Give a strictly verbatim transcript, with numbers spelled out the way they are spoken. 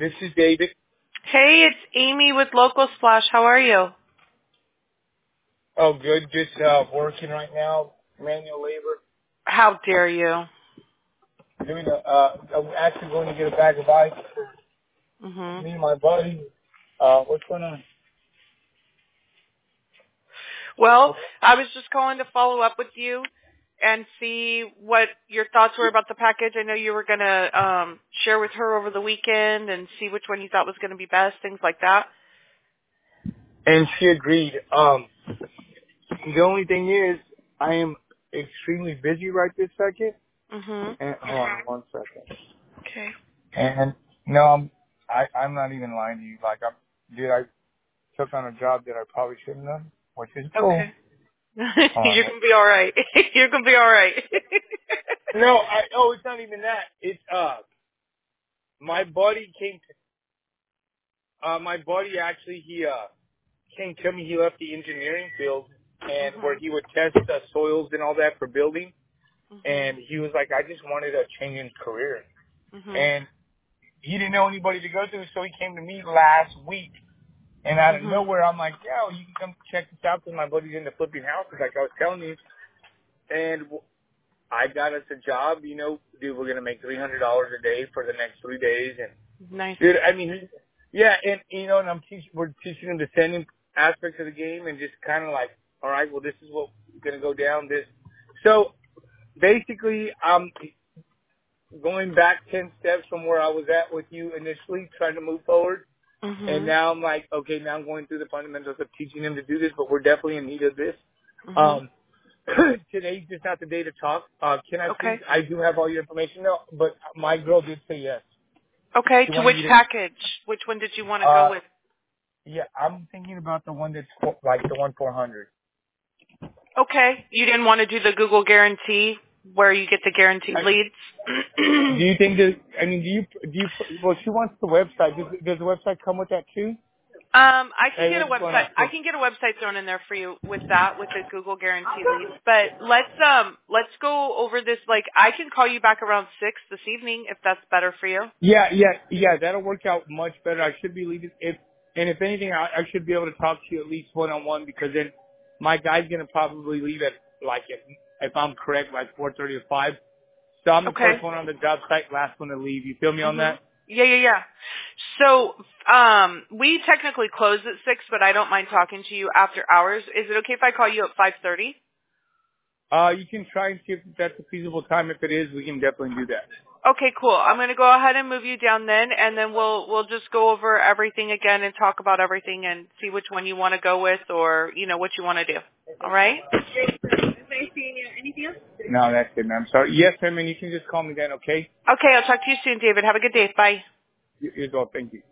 This is David. Hey, it's Amy with Local Splash. How are you? Oh, good. Just uh, working right now, manual labor. How dare you? Doing a, uh, I'm actually going to get a bag of ice for Mhm. me and my buddy. Uh, what's going on? Well, I was just calling to follow up with you and see what your thoughts were about the package. I know you were going to um, share with her over the weekend and see which one you thought was going to be best, things like that. And she agreed. Um, the only thing is, I am extremely busy right this second. Mhm. And hold on one second. Okay. And no, I'm I, I'm not even lying to you. Like, I'm, dude, I took on a job that I probably shouldn't have, which is cool. Okay. Hold on. You're going to be all right. You're going to be all right. No, I. Oh, it's not even that. It's uh, my buddy came. To, uh, my buddy actually he uh came to me. He left the engineering field and where Mhm. he would test the soils and all that for building. Mhm. And he was like, I just wanted a change in career. Mhm. And he didn't know anybody to go to, so he came to me last week. And out of Mhm. nowhere, I'm like, yo, you can come check this out because my buddy's into flipping houses, like I was telling you. And I got us a job, you know, dude, we're going to make three hundred dollars a day for the next three days. And, Nice. dude, I mean, yeah, and, you know, and I'm teaching, we're teaching him the sending aspects of the game and just kind of like, all right, well, this is what's going to go down. This. So, basically, I'm going back ten steps from where I was at with you initially, trying to move forward. And Mhm. now I'm like, okay, now I'm going through the fundamentals of teaching him to do this, but we're definitely in need of this. Mhm. Um, today's just not the day to talk. Uh, can I please, Okay. I do have all your information now, but my girl did say yes. Okay. She To wanted which me to, package? Which one did you want to go uh, with? yeah, I'm thinking about the one that's four, like the one four hundred. Okay. You didn't want to do the Google guarantee where you get the guaranteed I, leads? do you think that, I mean, do you, do you, well, she wants the website. Does, does the website come with that too? Um, I can Hey, get a what's going on, website. I kid? can get a website thrown in there for you with that, with the Google guarantee leads. But let's um, let's go over this. Like, I can call you back around six this evening if that's better for you. Yeah, yeah, yeah. That'll work out much better. I should be leaving. If and if anything, I, I should be able to talk to you at least one on one because then my guy's gonna probably leave at like if if I'm correct, like four thirty or five. So I'm the Okay. first one on the job site, last one to leave. You feel me on Mhm. that? Yeah, yeah, yeah. So, um, we technically close at six, but I don't mind talking to you after hours. Is it okay if I call you at five thirty? Uh, you can try and see if that's a feasible time. If it is, we can definitely do that. Okay, cool. I'm going to go ahead and move you down then, and then we'll we'll just go over everything again and talk about everything and see which one you want to go with or, you know, what you want to do. All right? Anything else? No, that's it, man. I'm sorry. Yes, ma'am, and you can just call me then, okay? Okay, I'll talk to you soon, David. Have a good day. Bye. You, you go. Thank you.